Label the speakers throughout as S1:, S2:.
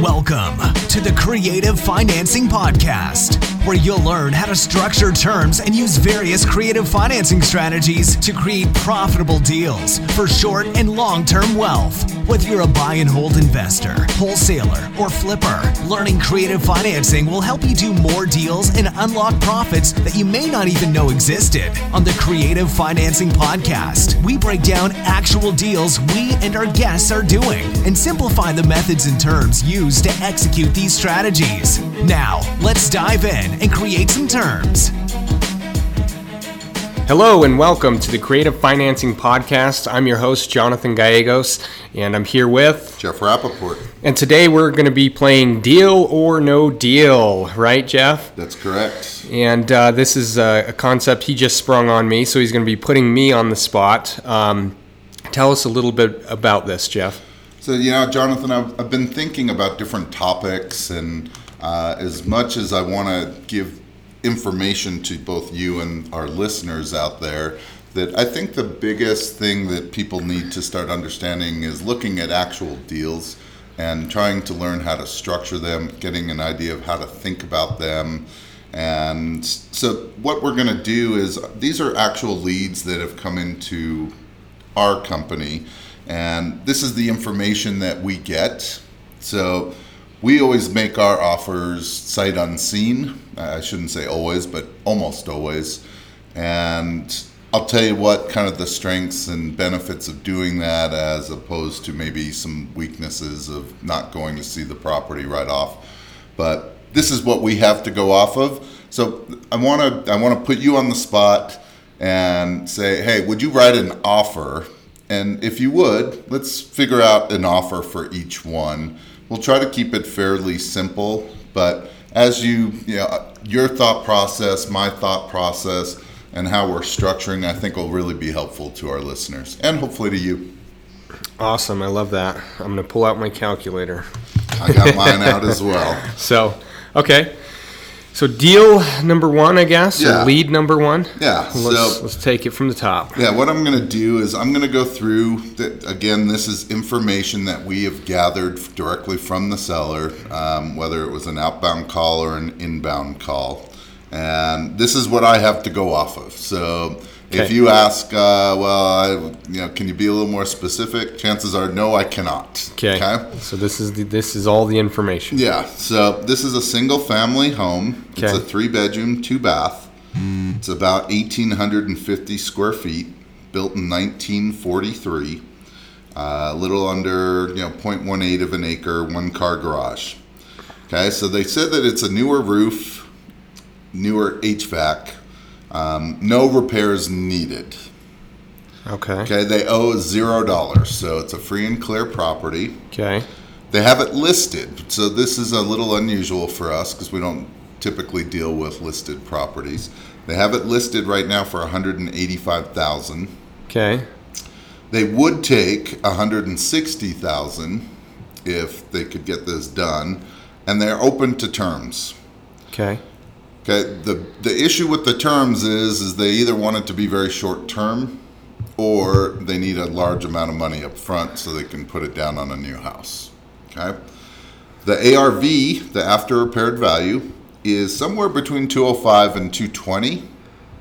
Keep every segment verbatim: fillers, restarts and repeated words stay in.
S1: Welcome to the Creative Financing Podcast, where you'll learn how to structure terms and use various creative financing strategies to create profitable deals for short and long-term wealth. Whether you're a buy and hold investor, wholesaler, or flipper, learning creative financing will help you do more deals and unlock profits that you may not even know existed. On the Creative Financing Podcast, we break down actual deals we and our guests are doing and simplify the methods and terms used to execute these strategies. Now, let's dive in and create some terms.
S2: Hello and welcome to the Creative Financing Podcast. I'm your host, Jonathan Gallegos, and I'm here with
S3: Jeff Rappaport.
S2: And today we're going to be playing Deal or No Deal, right, Jeff?
S3: That's correct.
S2: And uh, this is a, a concept he just sprung on me, so he's going to be putting me on the spot. Um, tell us a little bit about this, Jeff.
S3: So, you know, Jonathan, I've, I've been thinking about different topics, and uh, as much as I want to give information to both you and our listeners out there, that I think the biggest thing that people need to start understanding is looking at actual deals and trying to learn how to structure them, getting an idea of how to think about them. And so what we're going to do is, these are actual leads that have come into our company, and this is the information that we get. So we always make our offers sight unseen. I shouldn't say always, but almost always. And I'll tell you what kind of the strengths and benefits of doing that, as opposed to maybe some weaknesses of not going to see the property right off. But this is what we have to go off of. So I want to I want to put you on the spot and say, hey, would you write an offer? And if you would, let's figure out an offer for each one. We'll try to keep it fairly simple, but as you, you know, your thought process, my thought process, and how we're structuring, I think will really be helpful to our listeners and hopefully to you.
S2: Awesome. I love that. I'm going to pull out my calculator.
S3: I got mine out as well.
S2: So, okay. So deal number one, I guess,
S3: yeah.
S2: or lead number one.
S3: Yeah.
S2: Let's,
S3: so
S2: let's take it from the top.
S3: Yeah. What I'm going to do is I'm going to go through. The, again, this is information that we have gathered directly from the seller, um, whether it was an outbound call or an inbound call, and this is what I have to go off of. So
S2: okay.
S3: If you ask, uh, well, I, you know, can you be a little more specific? Chances are, no, I cannot.
S2: Okay. okay? So this is the, this is all the information.
S3: Yeah. So this is a single family home.
S2: Okay.
S3: It's a three bedroom, two bath. Mm. It's about eighteen fifty square feet, built in nineteen forty-three. Uh, a little under, you know, zero point one eight of an acre, one car garage. Okay. So they said that it's a newer roof, newer H V A C. Um, no repairs needed.
S2: Okay.
S3: Okay. They owe zero dollars, so it's a free and clear property.
S2: Okay.
S3: They have it listed, so this is a little unusual for us because we don't typically deal with listed properties. They have it listed right now for one hundred eighty-five thousand dollars.
S2: Okay.
S3: They would take one hundred sixty thousand dollars if they could get this done, and they're open to terms.
S2: Okay.
S3: Okay, the the issue with the terms is is they either want it to be very short term, or they need a large amount of money up front so they can put it down on a new house. Okay, the A R V, the after repaired value, is somewhere between two hundred five thousand and two hundred twenty thousand.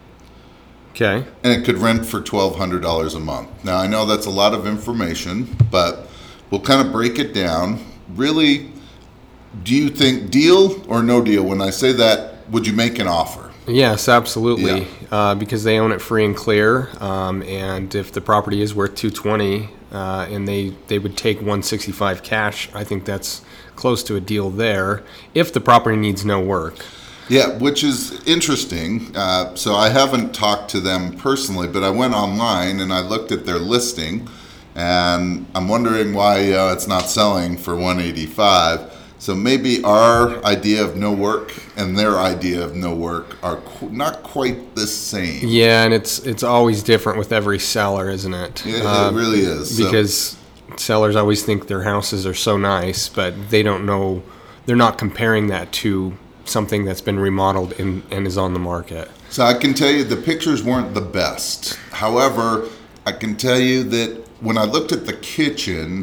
S2: Okay,
S3: and it could rent for twelve hundred dollars a month. Now I know that's a lot of information, but we'll kind of break it down. Really, do you think deal or no deal? When I say that, would you make an offer?
S2: Yes, absolutely.
S3: Yeah.
S2: Uh, because they own it free and clear, um, and if the property is worth two hundred twenty thousand uh, and they, they would take one hundred sixty-five thousand cash, I think that's close to a deal there. If the property needs no work.
S3: Yeah, which is interesting. Uh, so I haven't talked to them personally, but I went online and I looked at their listing, and I'm wondering why uh, it's not selling for one hundred eighty-five thousand. So maybe our idea of no work and their idea of no work are qu- not quite the same.
S2: Yeah, and it's it's always different with every seller, isn't it?
S3: Yeah,
S2: uh,
S3: it really is.
S2: Because
S3: so.
S2: sellers always think their houses are so nice, but they don't know, they're not comparing that to something that's been remodeled and, and is on the market.
S3: So I can tell you the pictures weren't the best. However, I can tell you that when I looked at the kitchen,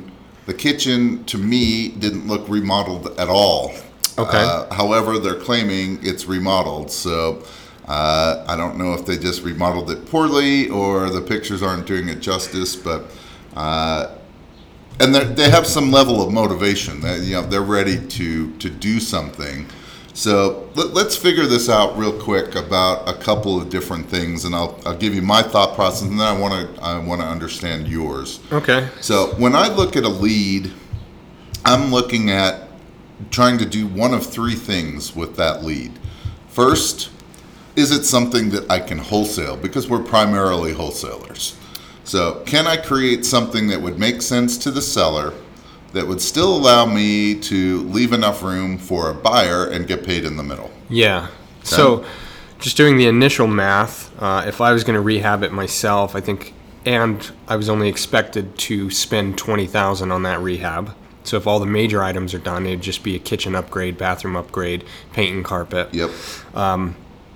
S3: the kitchen to me didn't look remodeled at all.
S2: Okay.
S3: Uh, however, they're claiming it's remodeled, so uh, I don't know if they just remodeled it poorly or the pictures aren't doing it justice. But uh, and they have some level of motivation. That, you know, they're ready to to do something. So let, let's figure this out real quick about a couple of different things, and I'll I'll give you my thought process, and then I want to I want to understand yours.
S2: Okay.
S3: So when I look at a lead, I'm looking at trying to do one of three things with that lead. First, is it something that I can wholesale? Because we're primarily wholesalers. So can I create something that would make sense to the seller, that would still allow me to leave enough room for a buyer and get paid in the middle?
S2: Yeah. Okay. So just doing the initial math, uh, if I was going to rehab it myself, I think, and I was only expected to spend twenty thousand dollars on that rehab. So if all the major items are done, it'd just be a kitchen upgrade, bathroom upgrade, paint and carpet.
S3: Yep.
S2: Um,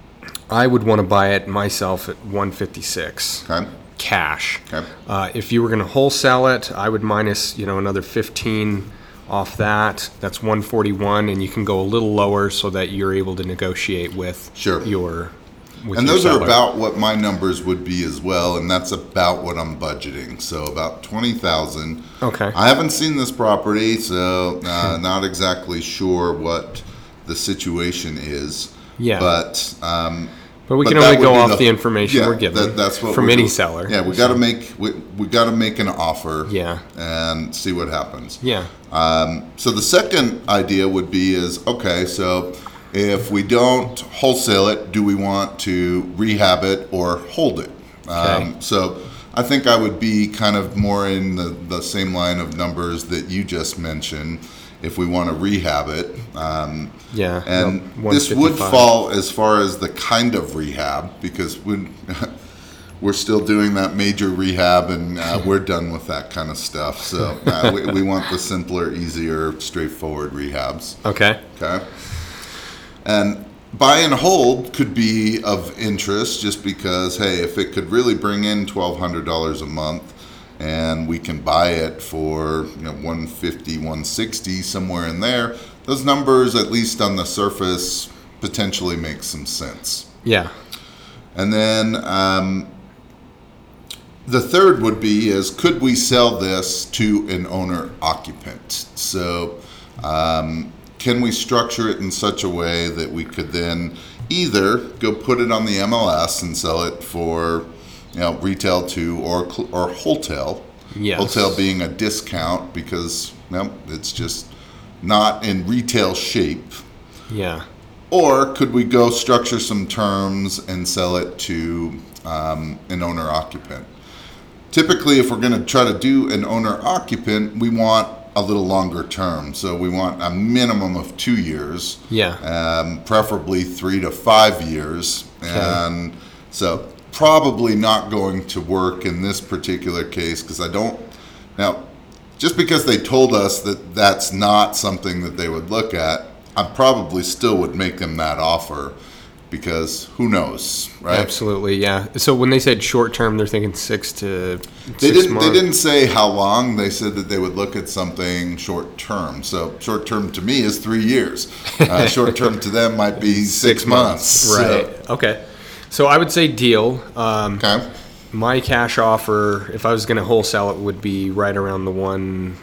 S2: I would want to buy it myself at one fifty-six.
S3: Okay.
S2: Cash.
S3: Okay.
S2: Uh, if you were going to wholesale it, I would minus, you know, another fifteen off that. That's one forty-one, and you can go a little lower so that you're able to negotiate with
S3: Sure.
S2: your with
S3: And
S2: your
S3: those
S2: seller.
S3: are about what my numbers would be as well, and that's about what I'm budgeting. So about twenty thousand.
S2: Okay.
S3: I haven't seen this property, so uh, not exactly sure what the situation is.
S2: Yeah.
S3: But um,
S2: But we
S3: but
S2: can
S3: that
S2: only
S3: would
S2: go
S3: be
S2: off
S3: the-
S2: the information
S3: yeah,
S2: we're given
S3: that- that's what
S2: from
S3: we're
S2: any
S3: doing.
S2: seller.
S3: Yeah, we got to make we, we got to make an offer.
S2: Yeah.
S3: And see what happens.
S2: Yeah.
S3: Um, so the second idea would be is, okay, so if we don't wholesale it, do we want to rehab it or hold it?
S2: Okay.
S3: Um, so I think I would be kind of more in the, the same line of numbers that you just mentioned if we want to rehab it. Um,
S2: Yeah.
S3: and
S2: no,
S3: this would
S2: one fifty-five.
S3: fall as far as the kind of rehab, because we, we're still doing that major rehab, and uh, we're done with that kind of stuff. So uh, we, we want the simpler, easier, straightforward rehabs.
S2: Okay.
S3: Okay. And buy and hold could be of interest, just because, hey, if it could really bring in twelve hundred dollars a month, and we can buy it for, you know, one fifty, one sixty, somewhere in there, those numbers, at least on the surface, potentially make some sense.
S2: Yeah.
S3: And then um, the third would be is, could we sell this to an owner occupant? So um, can we structure it in such a way that we could then either go put it on the M L S and sell it for, you know, retail to, or cl- or wholesale.
S2: Yes.
S3: Wholesale being a discount because, well, it's just not in retail shape.
S2: Yeah.
S3: Or could we go structure some terms and sell it to um, an owner occupant? Typically, if we're going to try to do an owner occupant, we want a little longer term. So we want a minimum of two years.
S2: Yeah.
S3: Um, preferably three to five years.
S2: Okay.
S3: And so probably not going to work in this particular case, because I don't, now, just because they told us that that's not something that they would look at, I probably still would make them that offer, because who knows, right?
S2: Absolutely, yeah. So when they said short term, they're thinking six to
S3: They
S2: six
S3: didn't.
S2: months.
S3: They didn't say how long. They said that they would look at something short term. So short term to me is three years. Uh, short term to them might be six, months.
S2: Right. Okay. So I would say deal. Um,
S3: So, okay.
S2: My cash offer, if I was going to wholesale it, would be right around the one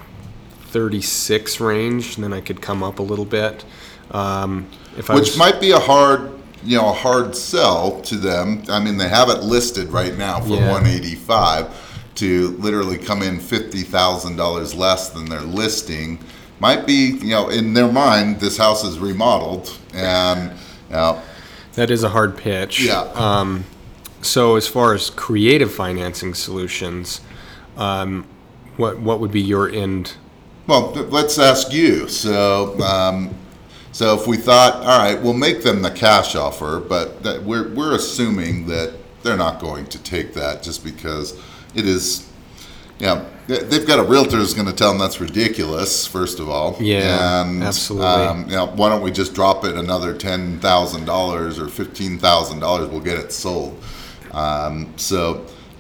S2: thirty-six range, and then I could come up a little bit. Um, if I
S3: Which
S2: was,
S3: might be a hard, you know, a hard sell to them. I mean, they have it listed right now for
S2: Yeah.
S3: one eighty-five. To literally come in fifty thousand dollars less than their listing might be, you know, in their mind, this house is remodeled, and you know,
S2: that is a hard pitch.
S3: Yeah.
S2: Um, so as far as creative financing solutions, um, what what would be your end?
S3: well, th- let's ask you. So, um, so if we thought, all right, we'll make them the cash offer, but that we're we're assuming that they're not going to take that just because it is, you know, they- they've got a realtor who's going to tell them that's ridiculous, first of all.
S2: Yeah,
S3: and,
S2: absolutely.
S3: Um, you know, why don't we just drop it another ten thousand dollars or fifteen thousand dollars? We'll get it sold. Um, so t-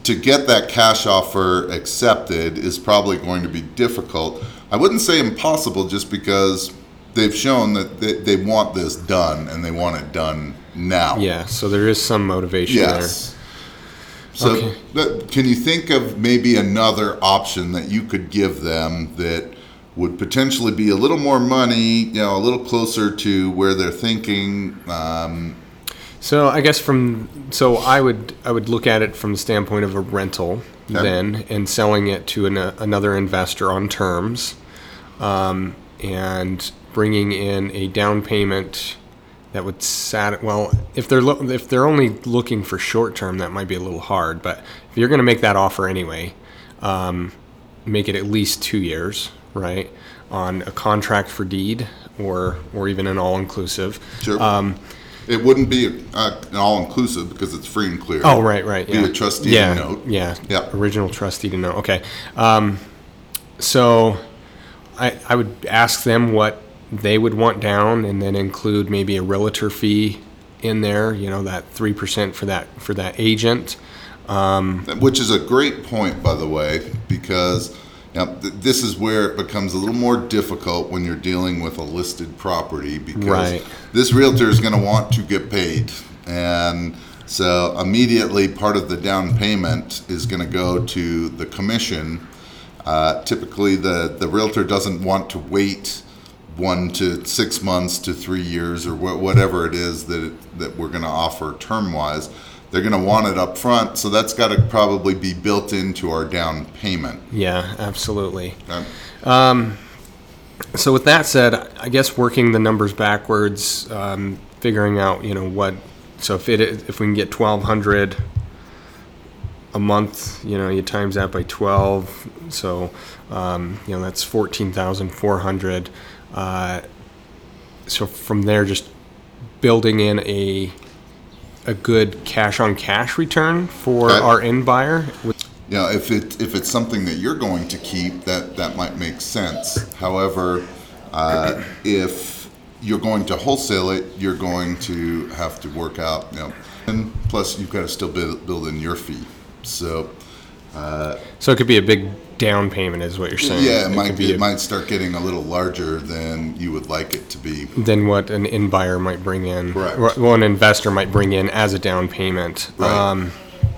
S3: to get that cash offer accepted is probably going to be difficult. I wouldn't say impossible, just because they've shown that they, they want this done and they want it done now.
S2: Yeah, so there is some motivation
S3: yes. there. So
S2: okay.
S3: that, can you think of maybe another option that you could give them that would potentially be a little more money, you know, a little closer to where they're thinking? Um,
S2: so I guess from so I would I would look at it from the standpoint of a rental okay. then, and selling it to an, another investor on terms, um, and bringing in a down payment that would sat well if they're lo- if they're only looking for short term, that might be a little hard. But if you're going to make that offer anyway, um, make it at least two years, right, on a contract for deed or or even an all inclusive.
S3: Sure.
S2: Um,
S3: it wouldn't be uh, an all inclusive because it's free and clear.
S2: Oh, right, right. Yeah.
S3: Be a trustee
S2: yeah,
S3: note.
S2: Yeah.
S3: Yeah.
S2: Original trustee to note. Okay. Um, so I I would ask them what they would want down, and then include maybe a realtor fee in there, you know, that three percent for that for that agent. Um,
S3: Which is a great point, by the way, because you know, th- this is where it becomes a little more difficult when you're dealing with a listed property, because
S2: right.
S3: this realtor is going to want to get paid. And so immediately part of the down payment is going to go to the commission. Uh, typically, the, the realtor doesn't want to wait one to six months to three years or wh- whatever it is that it, that we're going to offer term-wise. They're going to want it up front, so that's got to probably be built into our down payment.
S2: Yeah, absolutely.
S3: Okay.
S2: Um, so with that said, I guess working the numbers backwards, um, figuring out, you know, what, so if it if we can get twelve hundred a month, you know, you times that by twelve, so, um, you know, that's fourteen thousand four hundred. Uh, so from there, just building in a a good cash on cash return for
S3: okay.
S2: our end buyer.
S3: You know, if it if it's something that you're going to keep, that that might make sense. However, uh, if you're going to wholesale it, you're going to have to work out, you know, and plus you've got to still build, build in your fee. So, uh,
S2: so it could be a big down payment, is what you're saying.
S3: Yeah, it,
S2: it
S3: might be. It
S2: a,
S3: might start getting a little larger than you would like it to be.
S2: Than what an end buyer might bring in.
S3: Correct.
S2: Well, an investor might bring in as a down payment.
S3: Right.
S2: Um,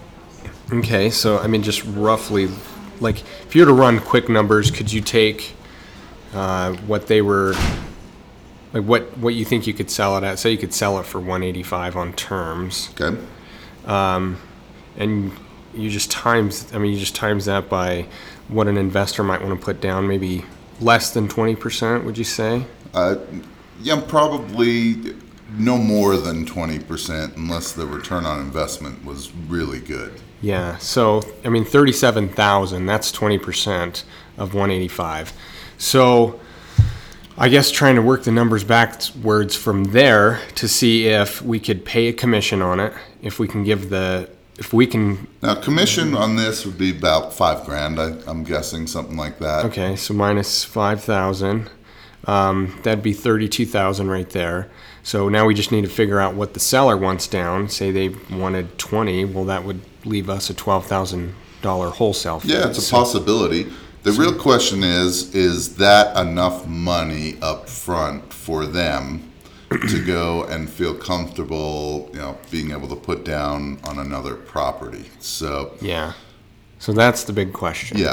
S2: okay, so I mean, just roughly, like, if you were to run quick numbers, could you take uh, what they were, like, what what you think you could sell it at? Say you could sell it for one eighty-five on terms.
S3: Okay.
S2: Um, and you just times, I mean, you just times that by what an investor might want to put down, maybe less than twenty percent, would you say?
S3: Uh, yeah, probably no more than twenty percent unless the return on investment was really good.
S2: Yeah, so, I mean, thirty-seven thousand, that's twenty percent of one eighty-five. So I guess trying to work the numbers backwards from there to see if we could pay a commission on it, if we can give the If we can.
S3: Now, commission on this would be about five grand. I, I'm guessing something like that.
S2: Okay, so minus five thousand, um, that'd be thirty-two thousand right there. So now we just need to figure out what the seller wants down. Say they wanted twenty. Well, that would leave us a twelve thousand dollar wholesale fee.
S3: Yeah, it's a
S2: so,
S3: possibility. The so, real question is: is that enough money up front for them to go and feel comfortable, you know, being able to put down on another property? So
S2: yeah, so that's the big question.
S3: Yeah.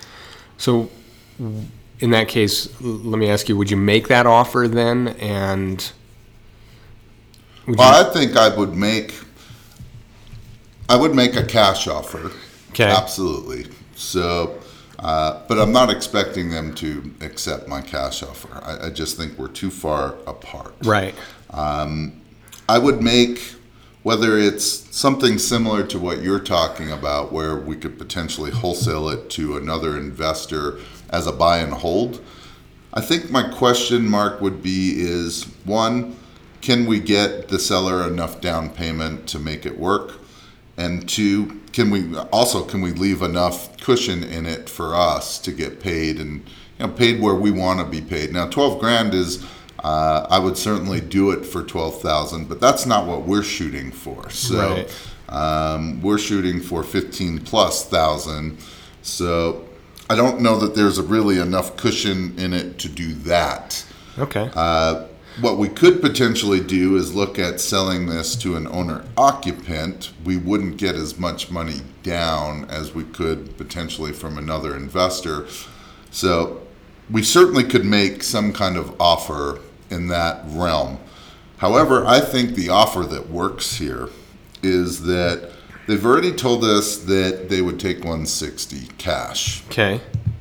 S2: So in that case, let me ask you: would you make that offer then? And
S3: well, you... I think I would make. I would make a cash offer.
S2: Okay.
S3: Absolutely. So. Uh, but I'm not expecting them to accept my cash offer. I, I just think we're too far apart.
S2: Right.
S3: Um, I would make, whether it's something similar to what you're talking about, where we could potentially wholesale it to another investor as a buy and hold. I think my question mark would be is, one, can we get the seller enough down payment to make it work? And two, can we also can we leave enough cushion in it for us to get paid and, you know, paid where we want to be paid? Now, twelve grand is uh, I would certainly do it for twelve thousand, but that's not what we're shooting for. So
S2: Right.
S3: um, we're shooting for fifteen plus thousand. So I don't know that there's a really enough cushion in it to do that.
S2: Okay.
S3: Uh, what we could potentially do is look at selling this to an owner occupant. We wouldn't get as much money down as we could potentially from another investor. So we certainly could make some kind of offer in that realm. However, I think the offer that works here is that they've already told us that they would take one sixty cash.
S2: Okay.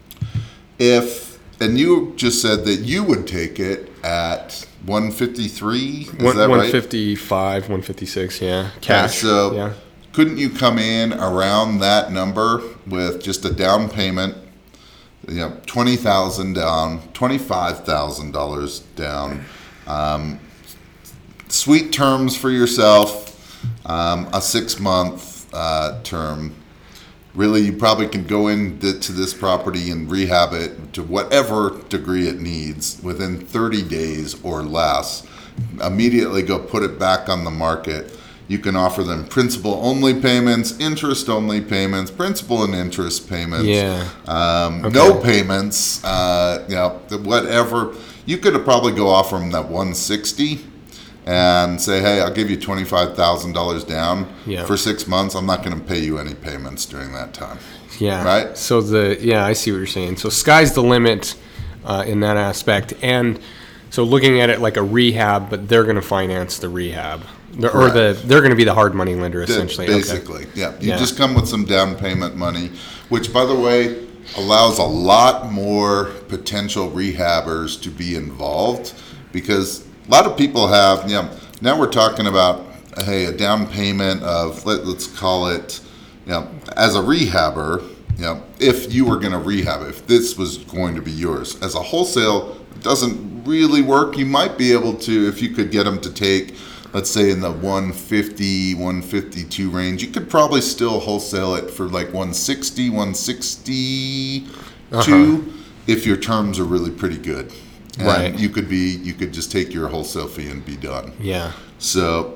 S3: If, and you just said that you would take it at one fifty-three, is
S2: One,
S3: that right?
S2: one fifty-five, one fifty-six, yeah. Cash.
S3: Yeah, so
S2: yeah.
S3: couldn't you come in around that number with just a down payment, you know, twenty thousand down, twenty-five thousand dollars down, um, sweet terms for yourself, um, a six-month uh, term. Really, you probably can go into to this property and rehab it to whatever degree it needs within thirty days or less. Immediately go put it back on the market. You can offer them principal-only payments, interest-only payments, principal and interest payments.
S2: Yeah.
S3: Um,
S2: Okay.
S3: No payments. Uh, you know, whatever. You could probably go offer them that one sixty. And say, hey, I'll give you twenty-five thousand dollars down
S2: Yeah.
S3: for six months. I'm not going to pay you any payments during that time.
S2: Yeah.
S3: Right?
S2: So the yeah, I see what you're saying. So sky's the limit uh, in that aspect, and so looking at it like a rehab, but they're going to finance the rehab, They're- or the
S3: Correct.
S2: they're going to be the hard money lender essentially. Okay.
S3: Basically, yeah. You
S2: Yeah.
S3: just come with some down payment money, which, by the way, allows a lot more potential rehabbers to be involved, because a lot of people have, you know, now we're talking about, hey, a down payment of, let, let's call it, you know, as a rehabber, you know, if you were going to rehab, if this was going to be yours. As a wholesale, it doesn't really work. You might be able to, if you could get them to take, let's say in the one fifty, one fifty-two range, you could probably still wholesale it for like one sixty, one sixty-two
S2: Uh-huh.
S3: if your terms are really pretty good. And
S2: Right.
S3: you could be, you could just take your wholesale fee and be done.
S2: Yeah.
S3: So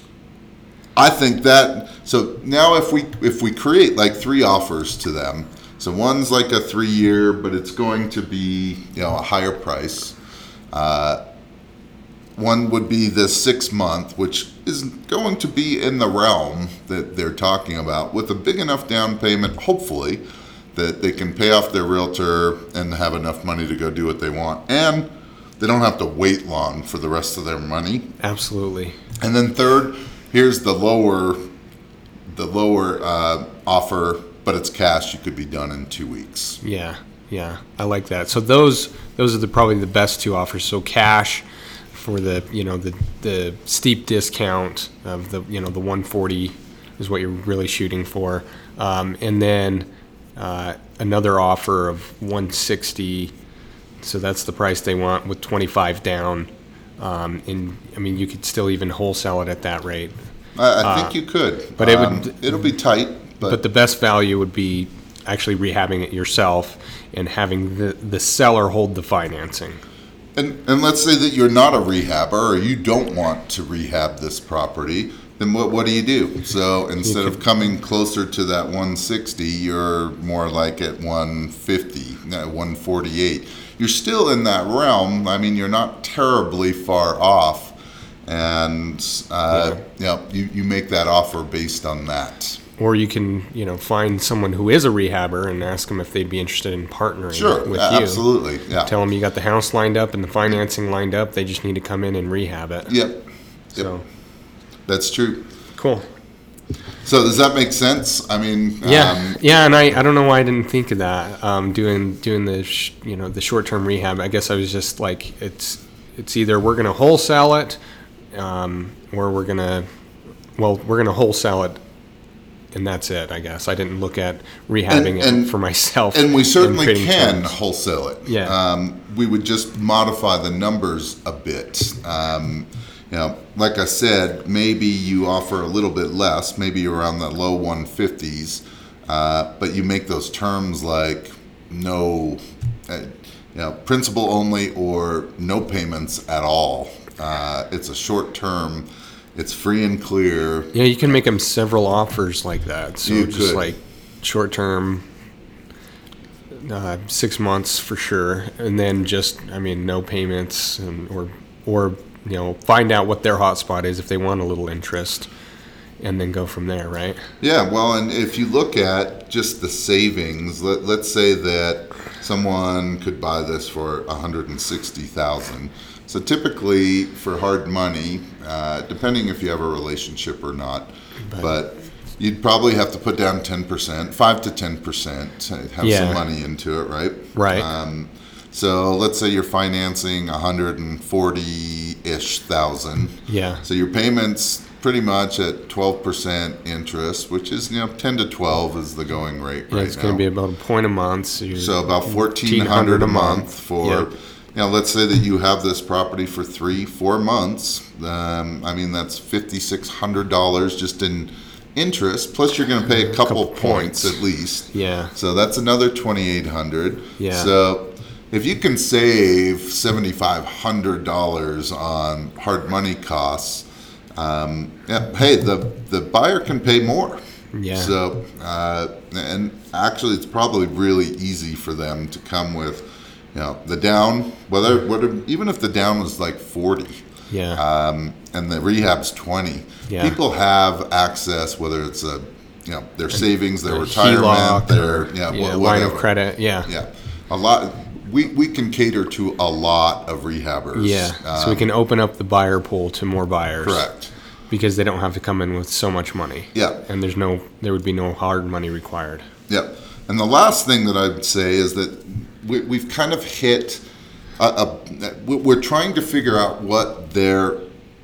S3: I think that, so now if we, if we create like three offers to them, so one's like a three year, but it's going to be, you know, a higher price. Uh, one would be the six month, which is going to be in the realm that they're talking about, with a big enough down payment, hopefully, that they can pay off their realtor and have enough money to go do what they want. And they don't have to wait long for the rest of their money.
S2: Absolutely.
S3: And then third, here's the lower, the lower uh, offer, but it's cash. You could be done in two weeks.
S2: Yeah. Yeah. I like that. So those those are the probably the best two offers. So cash for the you know the the steep discount of the you know the one forty is what you're really shooting for, um, and then uh, another offer of one sixty. So that's the price they want with twenty-five down. Um, and I mean, you could still even wholesale it at that rate.
S3: I, I think you could,
S2: but it would-
S3: Um, it'll be tight, but,
S2: But the best value would be actually rehabbing it yourself and having the, the seller hold the financing.
S3: and and let's say that you're not a rehabber or you don't want to rehab this property. Then what what do you do? So instead of coming closer to that one sixty, you're more like at one fifty, no, one forty-eight. You're still in that realm. I mean, you're not terribly far off, and uh, you know, you, you make that offer based on that.
S2: Or you can, you know, find someone who is a rehabber and ask them if they'd be interested in partnering
S3: Sure,
S2: with
S3: a-
S2: you.
S3: absolutely, yeah.
S2: Tell them you got the house lined up and the financing lined up. They just need to come in and rehab it.
S3: Yep, yep,
S2: So,
S3: that's true.
S2: cool.
S3: So does that make sense? I mean,
S2: Yeah,
S3: um,
S2: yeah, and I, I don't know why I didn't think of that. Um, doing doing the sh- you know the short term rehab. I guess I was just like it's it's either we're gonna wholesale it, um, or we're gonna well we're gonna wholesale it, and that's it. I guess I didn't look at rehabbing
S3: And- and-
S2: it for myself.
S3: and we certainly
S2: creating
S3: can
S2: terms.
S3: wholesale it.
S2: Yeah.
S3: Um, we would just modify the numbers a bit. Um, you know, like I said, maybe you offer a little bit less, maybe around the low one fifties, uh, but you make those terms like no, uh, you know, principal only or no payments at all. Uh, it's a short term. It's free and clear.
S2: Yeah, you can make them several offers like that. So
S3: You
S2: just
S3: could.
S2: like short term, uh, six months for sure, and then just I mean no payments and or or you know find out what their hotspot is if they want a little interest, and then go from there, right?
S3: Yeah, well, and if you look at just the savings, let, let's say that someone could buy this for one hundred sixty thousand dollars. So typically for hard money, uh, depending if you have a relationship or not, but, but you'd probably have to put down ten percent, five to ten percent, have
S2: Yeah.
S3: some money into it, right?
S2: Right.
S3: Um, so let's say you're financing one hundred forty-ish thousand.
S2: Yeah.
S3: So your payments pretty much at twelve percent interest, which is, you know, ten to twelve is the going rate
S2: Yeah,
S3: right
S2: it's
S3: now.
S2: going to be about a point a month. So, you're
S3: So about fourteen hundred a month for,
S2: Yep.
S3: you know, let's say that you have this property for three, four months. Um, I mean, that's fifty-six hundred dollars just in interest. Plus you're going to pay a couple,
S2: Couple
S3: points.
S2: points.
S3: at least.
S2: Yeah.
S3: So that's another twenty-eight hundred.
S2: Yeah.
S3: So if you can save seventy-five hundred dollars on hard money costs, um, yeah, hey, the, the buyer can pay more.
S2: Yeah.
S3: So, uh, and actually, it's probably really easy for them to come with, you know, the down, whether, whether even if the down was like forty,
S2: Yeah.
S3: um, and the rehab's twenty,
S2: Yeah.
S3: people have access, whether it's a, you know, their savings, their
S2: a
S3: retirement,
S2: HELOC
S3: their,
S2: or,
S3: yeah,
S2: yeah,
S3: wha-
S2: line of
S3: whatever.
S2: credit. Yeah.
S3: Yeah, a lot. We we can cater to a lot of rehabbers.
S2: Yeah. so we
S3: Um,
S2: can open up the buyer pool to more buyers.
S3: correct.
S2: Because they don't have to come in with so much money.
S3: Yeah.
S2: And there's no, there would be no hard money required.
S3: Yep. And the last thing that I would say is that we, we've kind of hit a, a, we're trying to figure out what their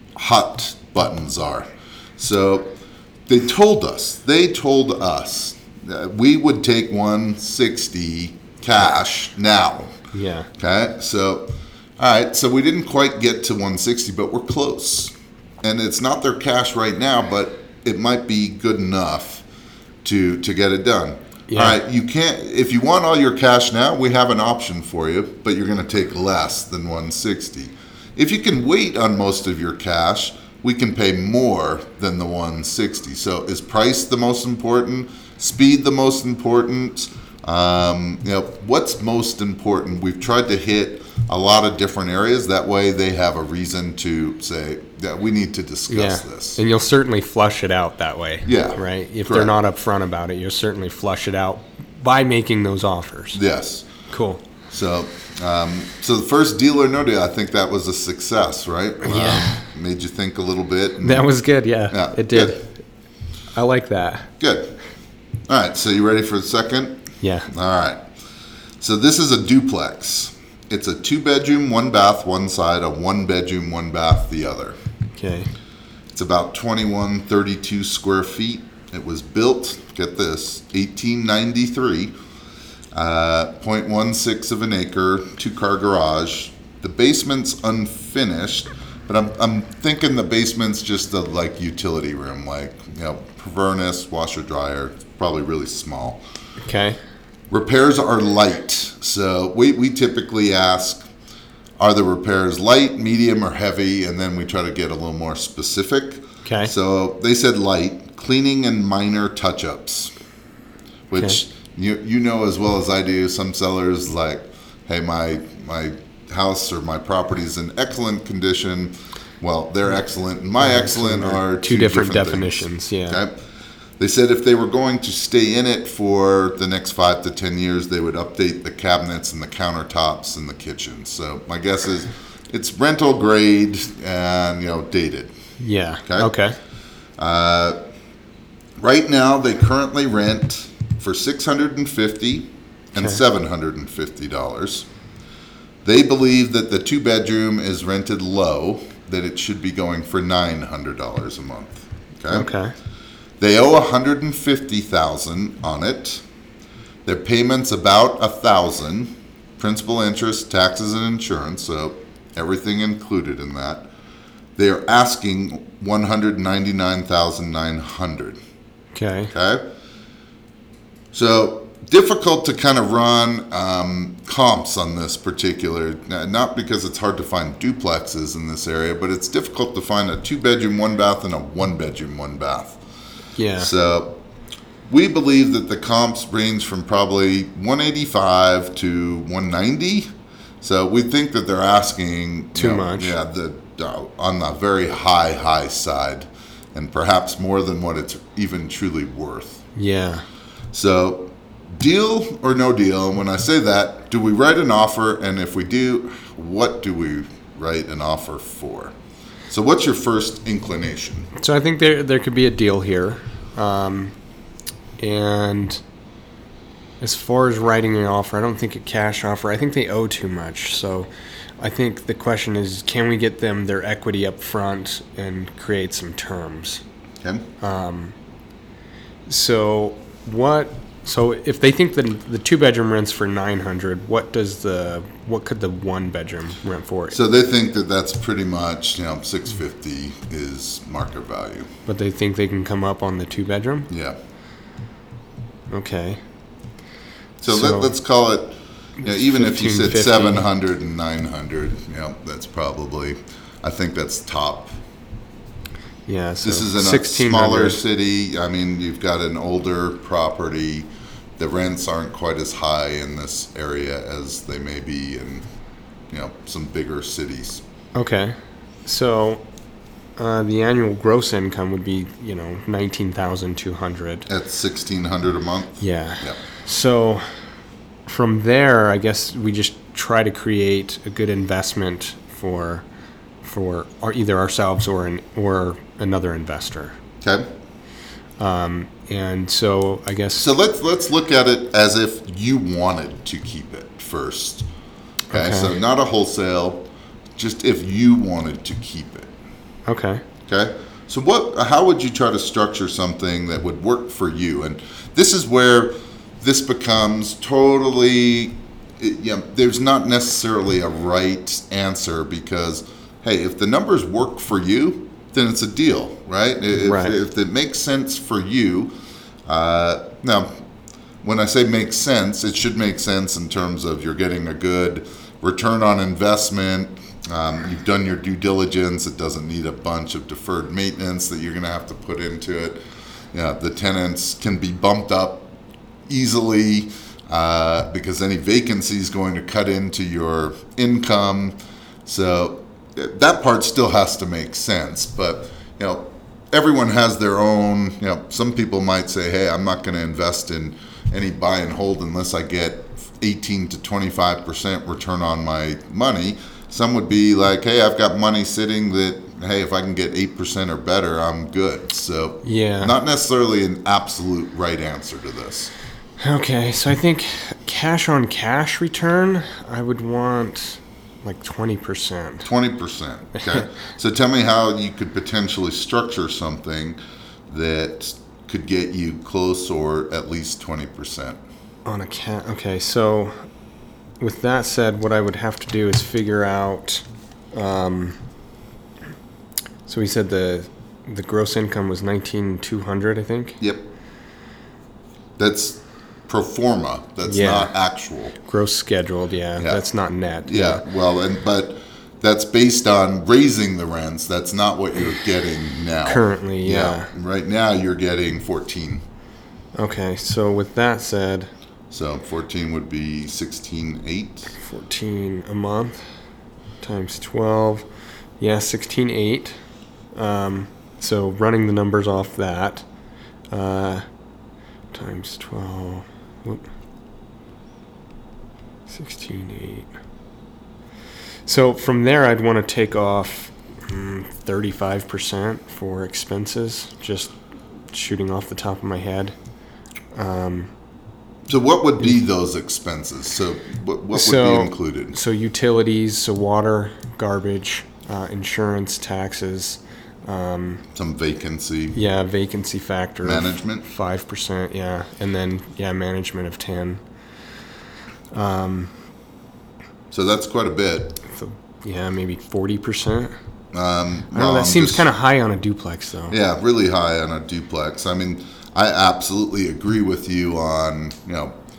S3: hot buttons are. So they told us, they told us that we would take one sixty cash now.
S2: Yeah.
S3: Okay. So, all right. So we didn't quite get to one sixty, but we're close. And it's not their cash right now, but it might be good enough to to get it done.
S2: Yeah.
S3: All right, you can't, if you want all your cash now, we have an option for you, but you're going to take less than one sixty. If you can wait on most of your cash, we can pay more than the one sixty. So is price the most important? Speed the most important? Um, you know, what's most important? We've tried to hit a lot of different areas. That way they have a reason to say that we need to discuss
S2: Yeah.
S3: this.
S2: And you'll certainly flush it out that way.
S3: Yeah,
S2: Right? If
S3: correct.
S2: they're not upfront about it, you'll certainly flush it out by making those offers.
S3: Yes.
S2: Cool.
S3: So, um, so the first deal or no deal, I think that was a success, right?
S2: Yeah.
S3: Um, made you think a little bit. and-
S2: That was good. Yeah.
S3: Yeah,
S2: it did.
S3: good.
S2: I like that.
S3: Good. All right. So you ready for the second?
S2: Yeah.
S3: All right. So this is a duplex. It's a two bedroom, one bath, one side, a one bedroom, one bath, the other.
S2: Okay.
S3: It's about twenty-one thirty-two square feet. It was built, get this, eighteen ninety-three, uh, zero point one six of an acre, two car garage. The basement's unfinished, but I'm, I'm thinking the basement's just a like utility room, like, you know, furnace, washer, dryer, probably really small.
S2: Okay.
S3: Repairs are light, so we, we typically ask, are the repairs light, medium, or heavy? And then we try to get a little more specific.
S2: Okay.
S3: So they said light, cleaning and minor touch-ups, which
S2: Okay.
S3: you you know as well as I do. Some sellers like, hey, my my house or my property is in excellent condition. Well, they're excellent and my excellent are
S2: Two,
S3: two,
S2: different,
S3: things.
S2: definitions. Yeah.
S3: Okay. They said if they were going to stay in it for the next five to ten years, they would update the cabinets and the countertops and the kitchen. So my guess is it's rental grade and, you know, dated.
S2: Yeah.
S3: Okay.
S2: Okay.
S3: Uh, right now, they currently rent for six hundred fifty dollars and
S2: Okay.
S3: seven hundred fifty dollars. They believe that the two bedroom is rented low, that it should be going for nine hundred dollars a month.
S2: Okay.
S3: They owe one hundred fifty thousand dollars on it. Their payment's about a thousand dollars, principal, interest, taxes, and insurance, so everything included in that. They are asking one hundred ninety-nine thousand nine hundred dollars.
S2: Okay.
S3: Okay? So difficult to kind of run um, comps on this particular, not because it's hard to find duplexes in this area, but it's difficult to find a two-bedroom, one-bath, and a one-bedroom, one-bath.
S2: Yeah.
S3: So we believe that the comps range from probably one eighty-five to one ninety. So we think that they're asking
S2: too
S3: you know,
S2: much.
S3: Yeah, the uh, on the very high, high side, and perhaps more than what it's even truly worth.
S2: Yeah.
S3: So, deal or no deal? And when I say that, do we write an offer? And if we do, what do we write an offer for? So, what's your first inclination?
S2: So I think there there could be a deal here, um, and as far as writing an offer, I don't think a cash offer. I think they owe too much. So I think the question is, can we get them their equity up front and create some terms?
S3: Okay.
S2: Um, so what? So if they think that the two bedroom rents for nine hundred, what does the what could the one bedroom rent for?
S3: So they think that that's pretty much, you know, six fifty is market value.
S2: But they think they can come up on the two bedroom?
S3: Yeah.
S2: Okay.
S3: So,
S2: So-
S3: let, let's call it, you know, even if you said
S2: fifteen fifty.
S3: seven hundred and nine hundred, you know, that's probably, I think that's top.
S2: Yeah. So
S3: This is in a
S2: sixteen
S3: smaller
S2: hundred.
S3: city. I mean, you've got an older property. The rents aren't quite as high in this area as they may be in, you know, some bigger cities.
S2: Okay. So uh, the annual gross income would be, you know, nineteen thousand two hundred.
S3: At sixteen hundred a month.
S2: Yeah.
S3: Yeah.
S2: So from there, I guess we just try to create a good investment for for our, either ourselves or an or another investor.
S3: Okay.
S2: Um, and so I guess
S3: So let's let's look at it as if you wanted to keep it first. Okay.
S2: Okay.
S3: So not a wholesale, just if you wanted to keep it.
S2: okay.
S3: Okay. So what? How would you try to structure something that would work for you? And this is where this becomes totally. it- You know, there's not necessarily a right answer because, hey, if the numbers work for you, then it's a deal, right? If,
S2: Right.
S3: if it makes sense for you, uh, now, when I say makes sense, it should make sense in terms of you're getting a good return on investment. Um, you've done your due diligence. It doesn't need a bunch of deferred maintenance that you're going to have to put into it. Yeah, the tenants can be bumped up easily uh, because any vacancy is going to cut into your income. So that part still has to make sense. But you know, everyone has their own. You know, some people might say, "Hey, I'm not going to invest in any buy and hold unless I get eighteen to twenty-five percent return on my money." Some would be like, "Hey, I've got money sitting that, hey, if I can get eight percent or better, I'm good." So
S2: Yeah.
S3: not necessarily an absolute right answer to this.
S2: Okay. So I think cash on cash return, I would want like twenty percent.
S3: twenty percent, okay? So tell me how you could potentially structure something that could get you close or at least twenty percent.
S2: On a cat. Okay, so with that said, what I would have to do is figure out. Um, so we said the the gross income was nineteen two hundred, I think.
S3: Yep. That's pro forma. That's
S2: Yeah.
S3: not actual.
S2: Gross scheduled, yeah.
S3: Yeah.
S2: That's not net.
S3: Yeah, well, and but that's based on raising the rents. That's not what you're getting now.
S2: Currently, yeah.
S3: Right now, you're getting fourteen.
S2: Okay, so with that said,
S3: So fourteen would be sixteen eight.
S2: fourteen a month times twelve, yeah, sixteen eight. Um, so running the numbers off that, uh, times twelve, whoop, sixteen eight. So from there, I'd want to take off mm, thirty-five percent for expenses, just shooting off the top of my head. Um,
S3: So what would be those expenses? So what, what would
S2: So-
S3: be included?
S2: So utilities, so water, garbage, uh, insurance, taxes, um,
S3: Some vacancy.
S2: yeah, vacancy factor. of
S3: Management?
S2: five percent, yeah. And then, yeah, management of ten. Um,
S3: So that's quite a bit.
S2: so, yeah, maybe forty percent.
S3: Um,
S2: I don't know,
S3: well,
S2: that
S3: I'm
S2: seems
S3: just-
S2: kind of high on a duplex, though.
S3: Yeah, really high on a duplex. I mean, I absolutely agree with you on, you know,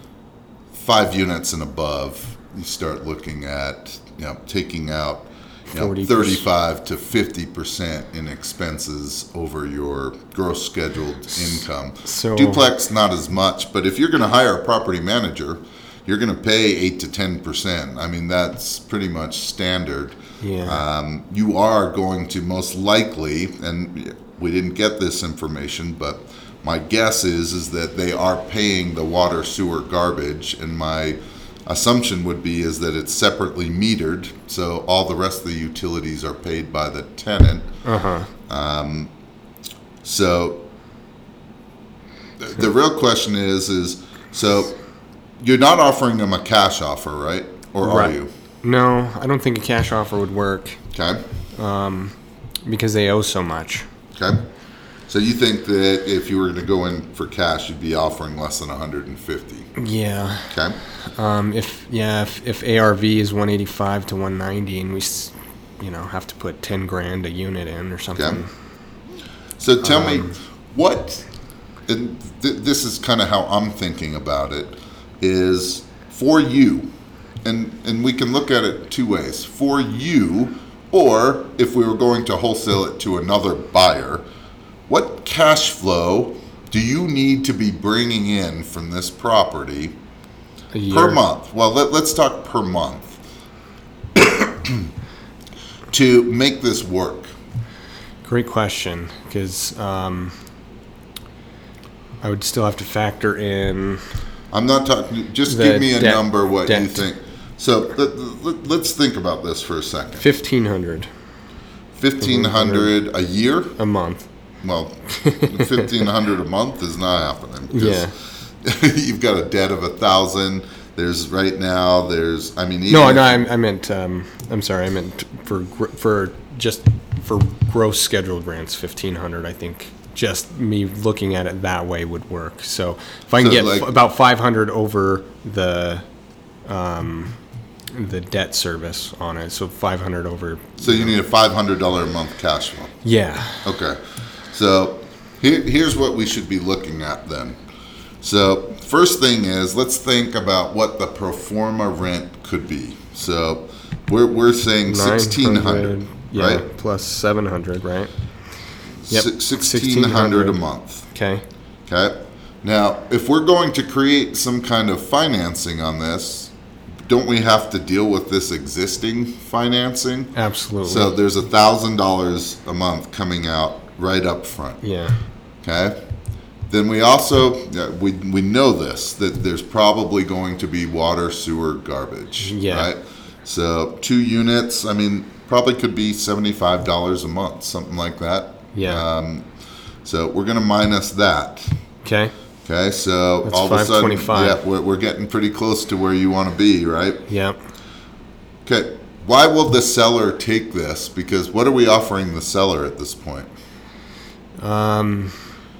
S3: five units and above, you start looking at, you know, taking out, you know,
S2: forty percent.
S3: thirty-five to fifty percent in expenses over your gross scheduled income.
S2: So-
S3: Duplex, not as much, but if you're going to hire a property manager, you're going to pay eight to ten percent. I mean, that's pretty much standard.
S2: Yeah.
S3: Um, you are going to most likely, and we didn't get this information, but my guess is is that they are paying the water, sewer, garbage, and my assumption would be is that it's separately metered, so all the rest of the utilities are paid by the tenant.
S2: Uh-huh.
S3: Um, so the, the real question is, is so you're not offering them a cash offer, right? Or are
S2: Right.
S3: you?
S2: No, I don't think a cash offer would work
S3: Okay.
S2: because they owe so much.
S3: Okay. So you think that if you were going to go in for cash, you'd be offering less than one hundred fifty.
S2: Yeah.
S3: Okay.
S2: Um, if yeah, if, if A R V is one eighty-five to one ninety, and we, s- you know, have to put ten grand a unit in or something.
S3: Okay. So tell
S2: Um,
S3: me what, and th- this is kind of how I'm thinking about it, is for you, and and we can look at it two ways. For you, or if we were going to wholesale it to another buyer, what cash flow do you need to be bringing in from this property
S2: A year.
S3: per month? Well, let, let's talk per month to make this work.
S2: Great question, because um, I would still have to factor in.
S3: I'm not talking, just
S2: The
S3: give me a
S2: debt-
S3: number what you
S2: debt.
S3: think. So let, let, let's think about this for a second.
S2: fifteen hundred
S3: fifteen hundred a year?
S2: a month.
S3: Well, fifteen hundred a month is not happening. 'cause
S2: Yeah.
S3: You've got a debt of a thousand. There's right now, there's, I mean, even
S2: No,
S3: if-
S2: no, I, I meant. Um, I'm sorry, I meant for gr- for just for gross scheduled rents, fifteen hundred. I think just me looking at it that way would work. So if I can
S3: So,
S2: get
S3: like-
S2: f- about five hundred over the um, the debt service on it, so five hundred over.
S3: So you need a five hundred dollars a month cash flow.
S2: Yeah.
S3: Okay. So here, here's what we should be looking at then. So first thing is, let's think about what the pro forma rent could be. So we're, we're saying sixteen hundred,
S2: Yeah,
S3: right?
S2: plus seven hundred, right? Yep.
S3: Si- sixteen hundred a month.
S2: Okay.
S3: Okay. Now, if we're going to create some kind of financing on this, don't we have to deal with this existing financing?
S2: Absolutely.
S3: So there's a thousand dollars a month coming out right up front.
S2: Yeah.
S3: Okay. Then we also yeah, we we know this that there's probably going to be water, sewer, garbage.
S2: Yeah.
S3: Right. So two units. I mean, probably could be seventy-five dollars a month, something like that.
S2: Yeah.
S3: Um, so we're gonna minus that.
S2: Okay.
S3: Okay. So
S2: That's
S3: all of a sudden,
S2: five twenty-five.
S3: yeah, we're, we're getting pretty close to where you want to be, right?
S2: Yep.
S3: Okay. Why will the seller take this? Because what are we offering the seller at this point?
S2: Um,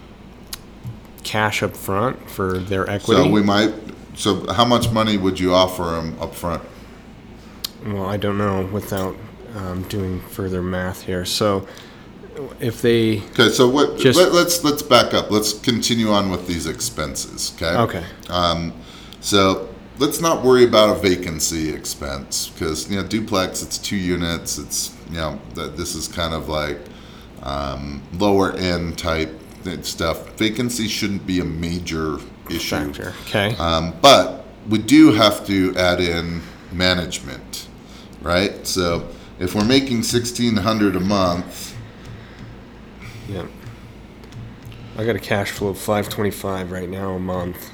S2: cash up front for their equity.
S3: So we might. So how much money would you offer them up front?
S2: Well, I don't know without um, doing further math here. So if they.
S3: Okay, so what?
S2: Just-
S3: let, let's let's back up. Let's continue on with these expenses. Okay.
S2: Okay.
S3: Um, so let's not worry about a vacancy expense because you know duplex. It's two units. It's you know th- this is kind of like um, lower end type stuff. Vacancy shouldn't be a major issue.
S2: Factor. Okay.
S3: Um, but we do have to add in management, right? So if we're making sixteen hundred a month.
S2: Yep. I got a cash flow of five twenty-five right now a month.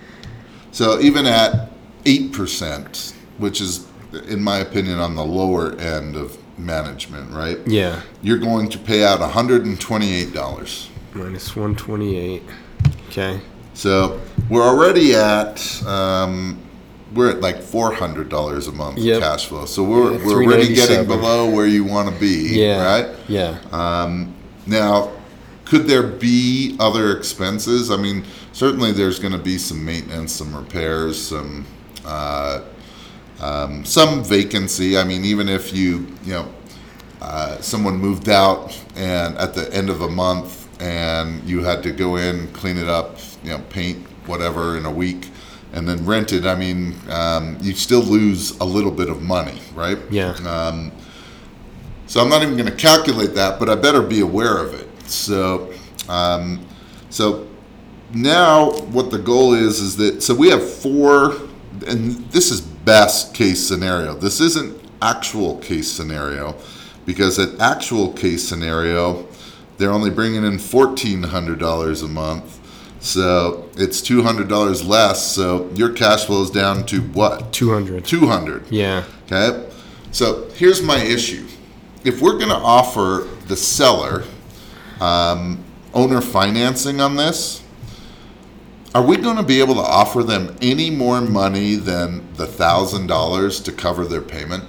S3: So even at eight percent, which is, in my opinion, on the lower end of management, right?
S2: Yeah.
S3: You're going to pay out one hundred twenty-eight dollars.
S2: Minus one twenty-eight. Okay.
S3: So we're already at, um, we're at like four hundred dollars a month
S2: Yep.
S3: cash flow. So we're,
S2: Yeah,
S3: we're already getting
S2: three ninety-seven.
S3: below where you want to be,
S2: Yeah.
S3: right?
S2: Yeah.
S3: Um, now, could there be other expenses? I mean, certainly there's going to be some maintenance, some repairs, some uh, um, some vacancy. I mean, even if you you know uh, someone moved out and at the end of a month and you had to go in, clean it up, you know, paint whatever in a week. and then rented, I mean, um, you still lose a little bit of money, right?
S2: Yeah.
S3: Um, so I'm not even going to calculate that, but I better be aware of it. So, um, so now what the goal is is that so we have four, and this is best case scenario. This isn't actual case scenario, because at actual case scenario, they're only bringing in fourteen hundred dollars a month. So it's two hundred dollars less. So your cash flow is down to what?
S2: two hundred.
S3: two hundred.
S2: Yeah.
S3: Okay. So here's my issue. If we're going to offer the seller um, owner financing on this, are we going to be able to offer them any more money than the one thousand dollars to cover their payment?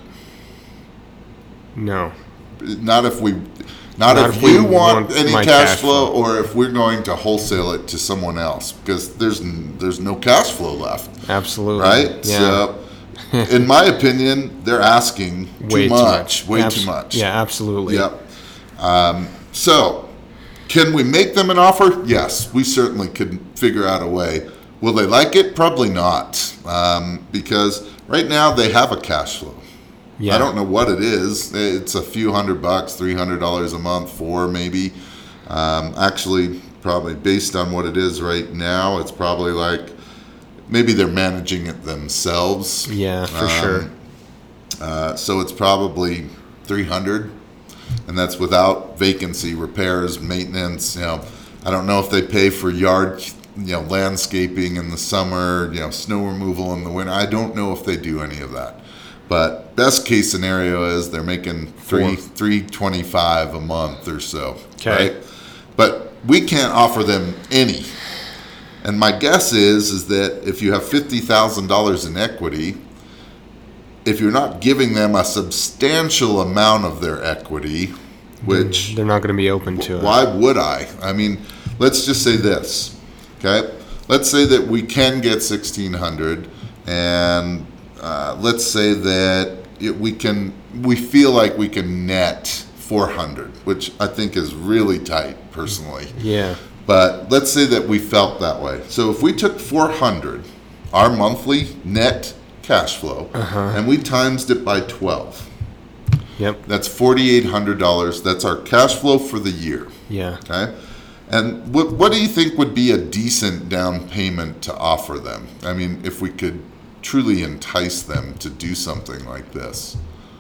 S2: No.
S3: Not if we, not,
S2: Not
S3: if,
S2: if we
S3: you want,
S2: want
S3: any
S2: my
S3: cash,
S2: cash
S3: flow,
S2: flow.
S3: or if we're going to wholesale it to someone else, because there's n- there's no cash flow left,
S2: Absolutely.
S3: right?
S2: Yeah.
S3: So, in my opinion, they're asking too
S2: Way
S3: much,
S2: too much.
S3: way
S2: Abs-
S3: too much.
S2: Yeah, absolutely.
S3: Yep. Um, so, can we make them an offer? Yes, we certainly could figure out a way. Will they like it? Probably not, um, because right now they have a cash flow.
S2: Yeah.
S3: I don't know what it is. It's a few hundred bucks, three hundred dollars a month, four maybe. Um, actually, probably based on what it is right now, it's probably like maybe they're managing it themselves.
S2: Yeah, for
S3: Um,
S2: sure.
S3: Uh, so it's probably three hundred, and that's without vacancy, repairs, maintenance. You know, I don't know if they pay for yard, you know, landscaping in the summer, you know, snow removal in the winter. I don't know if they do any of that. But best case scenario is they're making three
S2: Four.
S3: three twenty five a month or so.
S2: Okay.
S3: Right? But we can't offer them any. And my guess is is that if you have fifty thousand dollars in equity, if you're not giving them a substantial amount of their equity, which
S2: They're not going to be open to it.
S3: why would I? I mean, let's just say this, okay? Let's say that we can get sixteen hundred, and uh, let's say that it, we can, we feel like we can net four hundred, which I think is really tight, personally.
S2: Yeah.
S3: But let's say that we felt that way. So if we took four hundred, our monthly net cash flow,
S2: Uh-huh.
S3: and we times it by twelve,
S2: Yep.
S3: that's forty-eight hundred dollars. That's our cash flow for the year.
S2: Yeah.
S3: Okay. And what what do you think would be a decent down payment to offer them? I mean, if we could truly entice them to do something like this.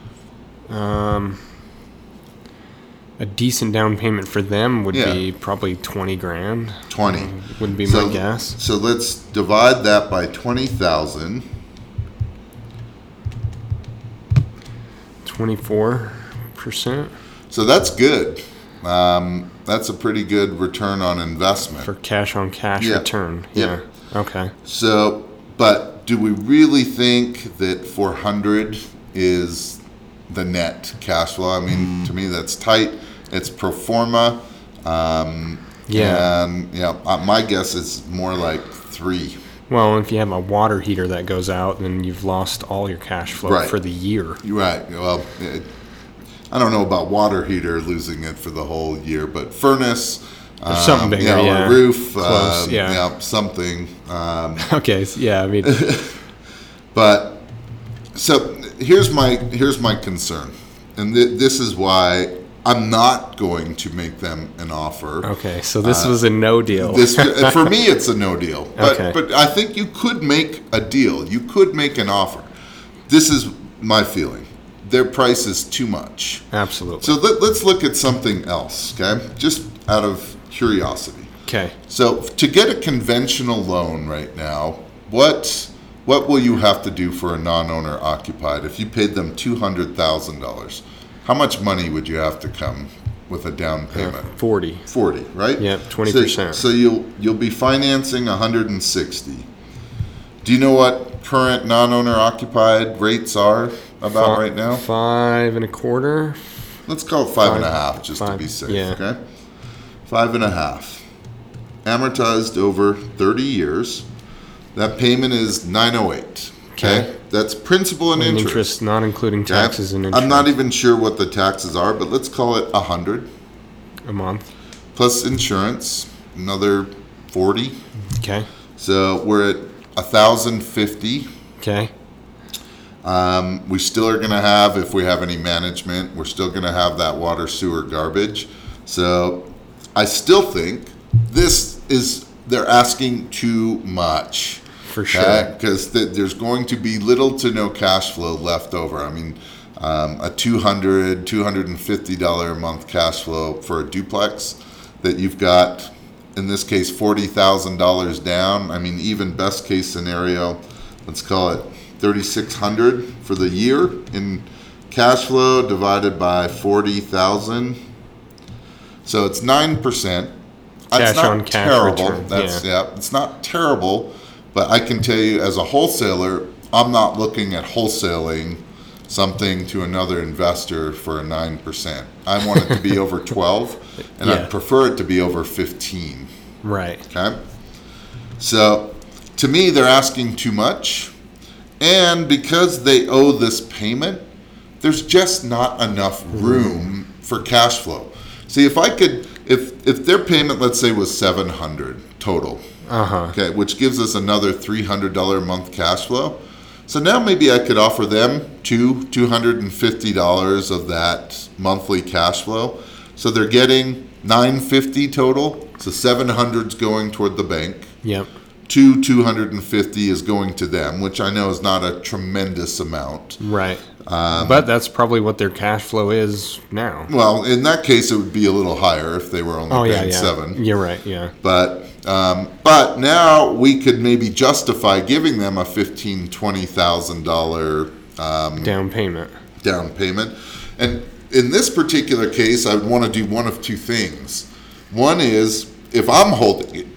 S2: Um, a decent down payment for them would
S3: Yeah.
S2: be probably twenty grand.
S3: twenty.
S2: Would be
S3: So-
S2: my guess.
S3: So let's divide that by twenty thousand.
S2: Twenty-four percent
S3: So that's good. Um, that's a pretty good return on investment.
S2: for cash on cash
S3: Yeah.
S2: return.
S3: Yeah.
S2: Yeah. Okay.
S3: So, but do we really think that four hundred is the net cash flow? I mean, to me, that's tight. It's pro forma. Um,
S2: Yeah.
S3: And, yeah, uh, my guess is more like three.
S2: Well, if you have a water heater that goes out, then you've lost all your cash flow
S3: Right.
S2: for the year.
S3: You're right. Well, it, I don't know about water heater losing it for the whole year, but furnace, um,
S2: something bigger,
S3: you know,
S2: yeah.
S3: a roof,
S2: Close,
S3: um,
S2: yeah.
S3: yeah, something. Um,
S2: Okay. So, yeah. I mean,
S3: But so here's my here's my concern, and th- this is why I'm not going to make them an offer.
S2: okay. So this was a no deal.
S3: This for me, it's a no deal. But
S2: Okay.
S3: but I think you could make a deal. You could make an offer. This is my feeling. Their price is too much.
S2: Absolutely.
S3: So let, let's look at something else, okay? Just out of curiosity.
S2: Okay.
S3: So to get a conventional loan right now, what what will you have to do for a non-owner occupied? If you paid them two hundred thousand dollars, how much money would you have to come with a down payment?
S2: Forty.
S3: Forty, right?
S2: Yep, twenty percent.
S3: So, so you'll you'll be financing one hundred and sixty. Do you know what current non-owner occupied rates are about
S2: Fi-
S3: right now?
S2: Five and a quarter.
S3: Let's call it five and a
S2: Five-
S3: half, just to
S2: five,
S3: be safe.
S2: yeah.
S3: Okay, five and a half, amortized over thirty years. That payment is nine oh eight. Okay,
S2: Okay.
S3: that's principal and
S2: And
S3: interest.
S2: interest, not including
S3: Okay?
S2: taxes and interest.
S3: I'm not even sure what the taxes are, but let's call it a hundred
S2: a month.
S3: plus insurance, another forty.
S2: Okay.
S3: So we're at one thousand fifty.
S2: Okay.
S3: Um, we still are going to have, if we have any management, we're still going to have that water, sewer, garbage. So I still think this is, they're asking too much.
S2: For sure.
S3: Because th- there's going to be little to no cash flow left over. I mean, um, a two hundred dollars, two hundred fifty dollars a month cash flow for a duplex that you've got, in this case, forty thousand dollars down. I mean, even best case scenario, let's call it thirty-six hundred dollars for the year in cash flow divided by forty thousand. So it's nine percent.
S2: Cash
S3: It's not
S2: on cash
S3: terrible.
S2: return.
S3: That's
S2: yeah.
S3: yeah, it's not terrible, but I can tell you as a wholesaler, I'm not looking at wholesaling something to another investor for a nine percent. I want it to be over twelve, and
S2: Yeah.
S3: I'd prefer it to be over fifteen.
S2: Right.
S3: Okay? So, to me, they're asking too much. And because they owe this payment, there's just not enough room for cash flow. See, if I could, if if their payment, let's say, was seven hundred total,
S2: Uh-huh.
S3: okay, which gives us another three hundred dollars a month cash flow. So now maybe I could offer them two two hundred fifty dollars of that monthly cash flow. So they're getting nine hundred fifty dollars total. So seven hundred is going toward the bank.
S2: Yep.
S3: Two two hundred fifty is going to them, which I know is not a tremendous amount.
S2: Right.
S3: Um,
S2: but that's probably what their cash flow is now.
S3: Well, in that case, it would be a little higher if they were only
S2: Oh, yeah,
S3: paying
S2: yeah.
S3: seven.
S2: You're right, yeah.
S3: But um, but now we could maybe justify giving them a fifteen twenty thousand dollar um,
S2: Down payment.
S3: down payment, and in this particular case, I would want to do one of two things. One is if I'm holding it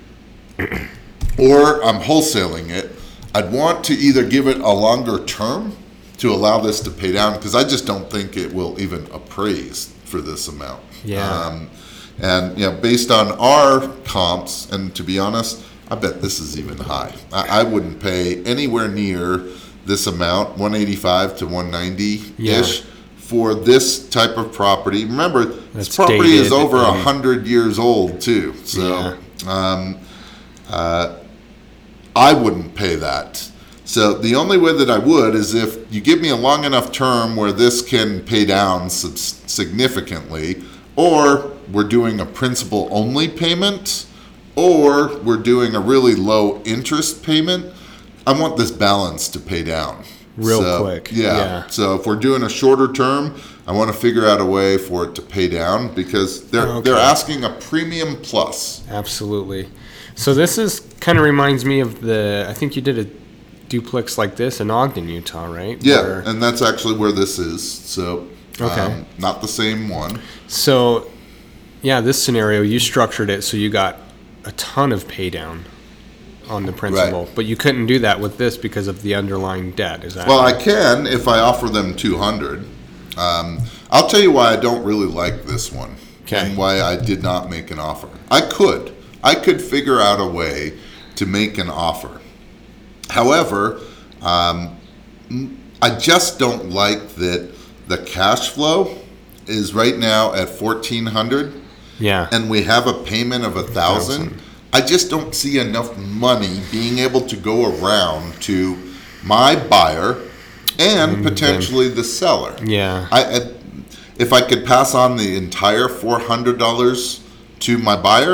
S3: or I'm wholesaling it, I'd want to either give it a longer term to allow this to pay down, because I just don't think it will even appraise for this amount.
S2: Yeah.
S3: Um, and you know, based on our comps, and to be honest, I bet this is even high. I, I wouldn't pay anywhere near this amount, one eighty-five to one ninety-ish,
S2: Yeah.
S3: for this type of property. Remember,
S2: That's
S3: this property is
S2: dated
S3: over a
S2: and-
S3: hundred years old too. So
S2: Yeah.
S3: um, uh, I wouldn't pay that. So the only way that I would is if you give me a long enough term where this can pay down sub- significantly, or we're doing a principal only payment, or we're doing a really low interest payment. I want this balance to pay down
S2: Real
S3: So,
S2: quick,
S3: Yeah.
S2: yeah.
S3: So if we're doing a shorter term, I want to figure out a way for it to pay down, because they're
S2: Okay.
S3: they're asking a premium plus.
S2: Absolutely. So this is kind of reminds me of the, I think you did a duplex like this in Ogden, Utah, right?
S3: Yeah,
S2: Where-
S3: and that's actually where this is. So
S2: Okay.
S3: um, not the same one.
S2: So, yeah, this scenario, you structured it so you got a ton of pay down on the principal,
S3: Right.
S2: but you couldn't do that with this because of the underlying debt. Is that
S3: Well, I can if I offer them two hundred. Um, I'll tell you why I don't really like this one,
S2: Okay.
S3: and why I did not make an offer. I could, I could figure out a way to make an offer. However, um, I just don't like that the cash flow is right now at fourteen hundred,
S2: Yeah.
S3: and we have a payment of a thousand.
S2: Thousand.
S3: I just don't see enough money being able to go around to my buyer and potentially the seller.
S2: Yeah.
S3: I, I if I could pass on the entire four hundred dollars to my buyer,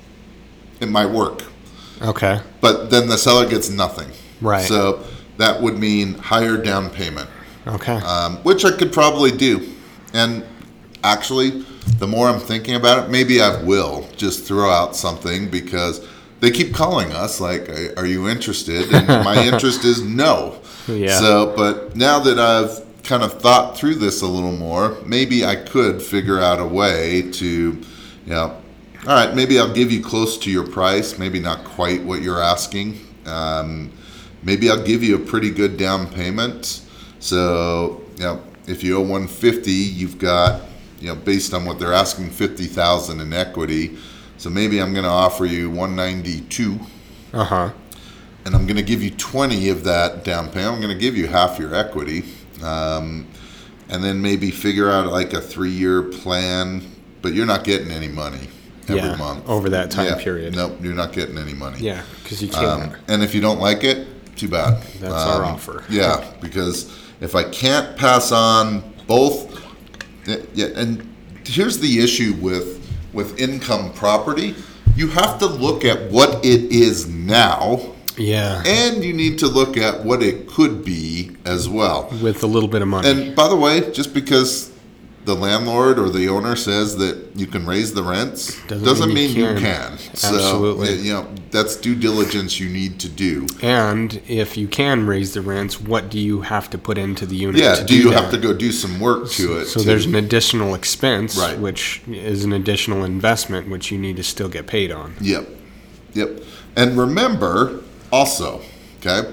S3: it might work.
S2: Okay.
S3: But then the seller gets nothing.
S2: Right.
S3: So that would mean higher down payment,
S2: Okay.
S3: um, which I could probably do. And actually, the more I'm thinking about it, maybe I will just throw out something, because they keep calling us like, "Are you interested?" And my interest is no.
S2: Yeah.
S3: So, but now that I've kind of thought through this a little more, maybe I could figure out a way to, you know, all right, maybe I'll give you close to your price, maybe not quite what you're asking. Um, maybe I'll give you a pretty good down payment. So, you know, if you owe one hundred fifty, you've got, you know, based on what they're asking, fifty thousand in equity. So maybe I'm going to offer you one ninety-two,
S2: Uh-huh.
S3: and I'm going to give you twenty of that down payment. I'm going to give you half your equity, um, and then maybe figure out like a three-year plan. But you're not getting any money every
S2: Yeah,
S3: month
S2: over that time
S3: Yeah,
S2: period.
S3: Nope, you're not getting any money.
S2: Yeah, because you can't.
S3: Um, and if you don't like it, too bad.
S2: That's our offer.
S3: Yeah, because if I can't pass on both, yeah, and here's the issue with with income property. You have to look at what it is now.
S2: Yeah.
S3: And you need to look at what it could be as well.
S2: With a little bit of money.
S3: And by the way, just because the landlord or the owner says that you can raise the rents doesn't, doesn't mean, mean you can. You can.
S2: Absolutely.
S3: So, you know, that's due diligence you need to do.
S2: And if you can raise the rents, what do you have to put into the unit?
S3: Yeah,
S2: to
S3: do,
S2: do
S3: you
S2: that?
S3: have to go do some work to it?
S2: So
S3: too.
S2: There's an additional expense,
S3: right.
S2: which is an additional investment, which you need to still get paid on.
S3: Yep. Yep. And remember also, okay,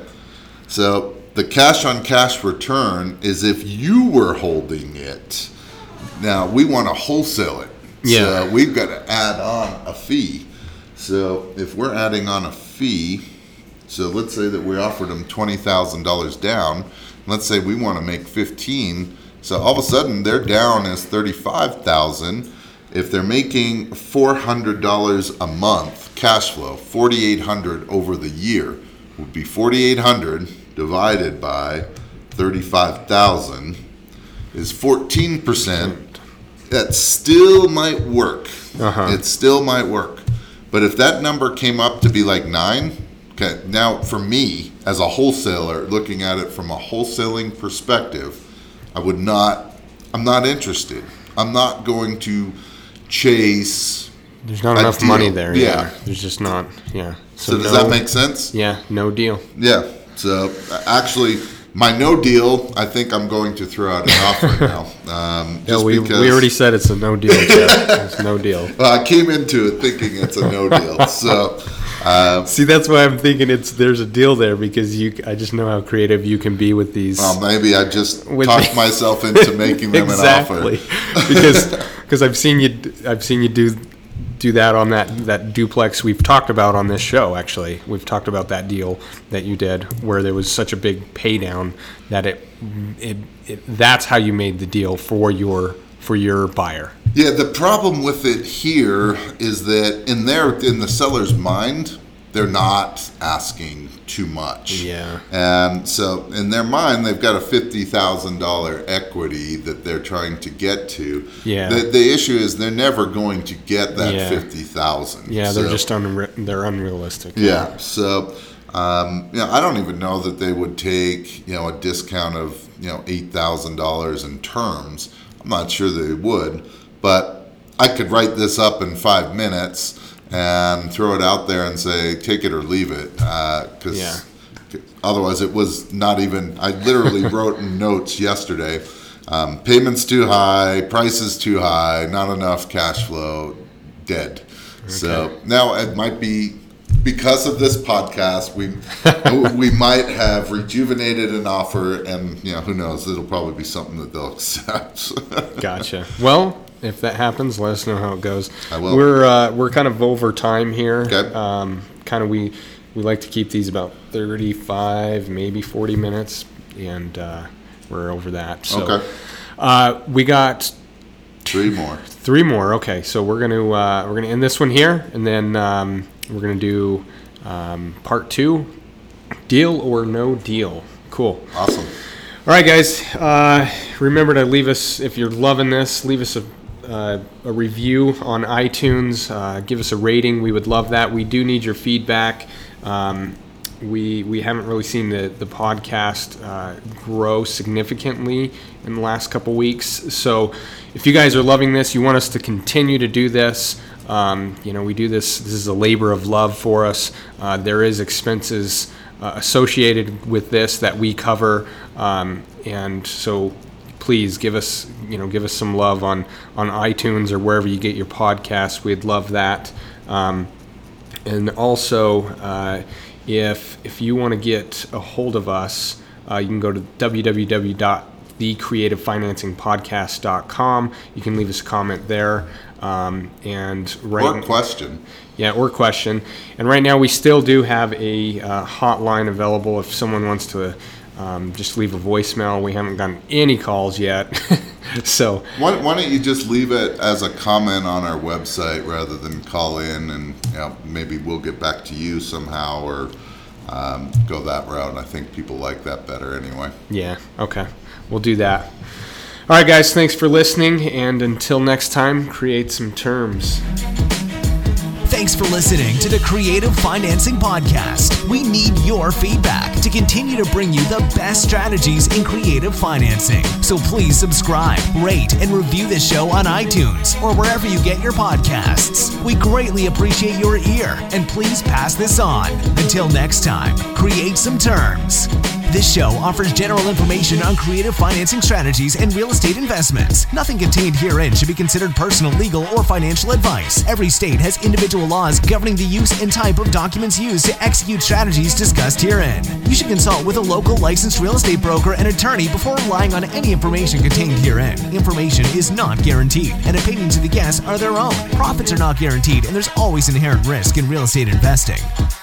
S3: so the cash on cash return is if you were holding it. Now, we want to wholesale it.
S2: Yeah.
S3: So we've got to add on a fee. So if we're adding on a fee, so let's say that we offered them twenty thousand dollars down. Let's say we want to make fifteen. So all of a sudden, their down is thirty-five thousand dollars. If they're making four hundred dollars a month cash flow, forty-eight hundred dollars over the year would be forty-eight hundred dollars divided by thirty-five thousand dollars is fourteen percent. That still might work.
S2: Uh-huh.
S3: It still might work. But if that number came up to be like nine, okay, now for me as a wholesaler, looking at it from a wholesaling perspective, I would not, I'm not interested. I'm not going to chase.
S2: There's not enough deal. money there. Yeah. yeah. There's just not, yeah.
S3: So, so does no, that make sense?
S2: Yeah, no deal.
S3: Yeah. So actually, my no deal, I think I'm going to throw out an offer now. Um,
S2: just yeah, we, because, we already said it's a no deal, Jeff. It's no deal.
S3: Well, I came into it thinking it's a no deal. So, uh,
S2: see, that's why I'm thinking it's there's a deal there because you. I just know how creative you can be with these.
S3: Well, maybe I just talked myself into making them
S2: exactly.
S3: an offer.
S2: because because I've seen you. I've seen you do. do that on that, that duplex we've talked about on this show, actually. We've talked about that deal that you did where there was such a big pay down that it, it, it that's how you made the deal for your for your buyer.
S3: Yeah, the problem with it here is that in their in the seller's mind, they're not asking too much.
S2: Yeah.
S3: And so in their mind, they've got a fifty thousand dollars equity that they're trying to get to.
S2: Yeah.
S3: The, the issue is they're never going to get that
S2: yeah.
S3: fifty thousand dollars.
S2: Yeah,
S3: so,
S2: they're just unre- they're unrealistic.
S3: Yeah. So, um, you know, I don't even know that they would take, you know, a discount of, you know, eight thousand dollars in terms. I'm not sure they would, but I could write this up in five minutes and throw it out there and say, take it or leave it. Because
S2: yeah.
S3: otherwise it was not even, I literally wrote in notes yesterday, um, payments too high, prices too high, not enough cash flow, dead. Okay. So now it might be, because of this podcast, we we might have rejuvenated an offer, and you know, who knows, it'll probably be something that they'll accept.
S2: Gotcha. Well, if that happens, let us know how it goes.
S3: I will.
S2: We're uh, we're kind of over time here.
S3: Okay.
S2: Um, kind of we we like to keep these about thirty-five, maybe forty minutes, and uh, we're over that. So,
S3: okay.
S2: Uh, we got
S3: three more.
S2: Three more. Okay, so we're gonna uh, we're gonna end this one here, and then um, we're gonna do um, part two, deal or no deal. Cool.
S3: Awesome.
S2: All right, guys. Uh, remember to leave us, if you're loving this, leave us a, uh, a review on iTunes. Uh, give us a rating. We would love that. We do need your feedback. Um, we we haven't really seen the the podcast uh, grow significantly in the last couple weeks. So if you guys are loving this, you want us to continue to do this. Um, you know, we do this. This is a labor of love for us. Uh, there is expenses Uh, associated with this that we cover, um, and so please give us, you know, give us some love on on iTunes or wherever you get your podcasts. We'd love that. Um, and also, uh, if if you want to get a hold of us, uh, you can go to w w w dot the creative financing podcast dot com. You can leave us a comment there. Um, and right
S3: or question.
S2: Yeah, or question. And right now we still do have a uh, hotline available if someone wants to um, just leave a voicemail. We haven't gotten any calls yet. So
S3: why, why don't you just leave it as a comment on our website rather than call in, and you know, maybe we'll get back to you somehow, or um, go that route. I think people like that better anyway.
S2: Yeah, okay. We'll do that. All right, guys, thanks for listening, and until next time, create some terms.
S1: Thanks for listening to the Creative Financing Podcast. We need your feedback to continue to bring you the best strategies in creative financing. So please subscribe, rate, and review the show on iTunes or wherever you get your podcasts. We greatly appreciate your ear, and please pass this on. Until next time, create some terms. This show offers general information on creative financing strategies and real estate investments. Nothing contained herein should be considered personal, legal, or financial advice. Every state has individual laws governing the use and type of documents used to execute strategies discussed herein. You should consult with a local licensed real estate broker and attorney before relying on any information contained herein. Information is not guaranteed, and opinions of the guests are their own. Profits are not guaranteed, and there's always inherent risk in real estate investing.